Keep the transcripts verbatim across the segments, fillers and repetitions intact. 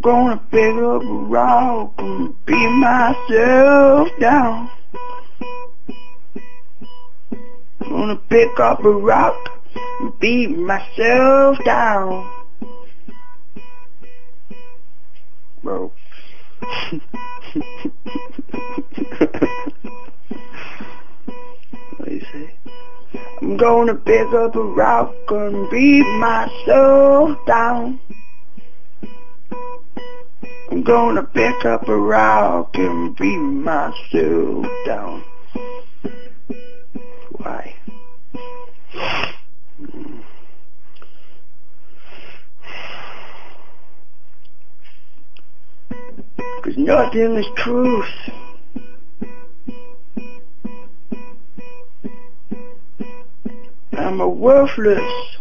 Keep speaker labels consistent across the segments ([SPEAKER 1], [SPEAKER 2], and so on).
[SPEAKER 1] gonna pick up a rock and beat myself down. Gonna pick up a rock and beat myself down. Bro. What do you say? I'm gonna pick up a rock and beat myself down. I'm gonna pick up a rock and beat myself down. Why? Cause nothing is truth. I'm a worthless,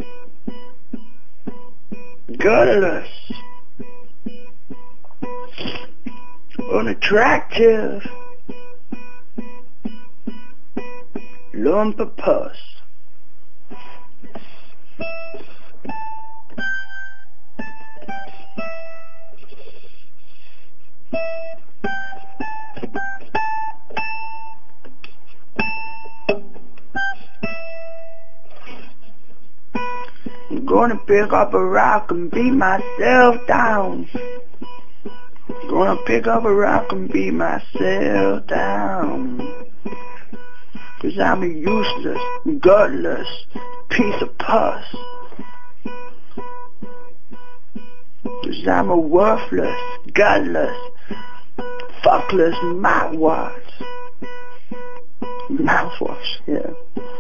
[SPEAKER 1] gutless, unattractive lump of pus. I'm gonna pick up a rock and beat myself down. I'm gonna pick up a rock and beat myself down. Cause I'm a useless, gutless piece of pus. Cause I'm a worthless, gutless, fuckless mouthwash. Mouthwash, yeah.